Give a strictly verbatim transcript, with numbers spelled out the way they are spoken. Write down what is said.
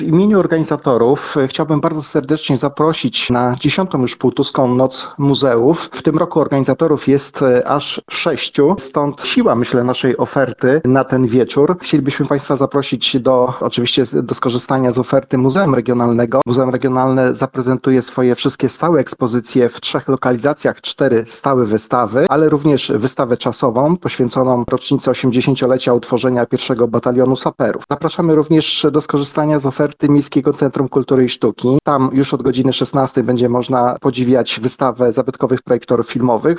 W imieniu organizatorów chciałbym bardzo serdecznie zaprosić na dziesiątą już Półtuską Noc Muzeów. W tym roku organizatorów jest aż sześciu, stąd siła, myślę, naszej oferty na ten wieczór. Chcielibyśmy Państwa zaprosić do, oczywiście do skorzystania z oferty Muzeum Regionalnego. Muzeum Regionalne zaprezentuje swoje wszystkie stałe ekspozycje w trzech lokalizacjach, cztery stałe wystawy, ale również wystawę czasową poświęconą rocznicy osiemdziesięciolecia utworzenia pierwszego batalionu saperów. Zapraszamy również do skorzystania z oferty Miejskiego Centrum Kultury i Sztuki. Tam już od godziny szesnastej będzie można podziwiać wystawę zabytkowych projektorów filmowych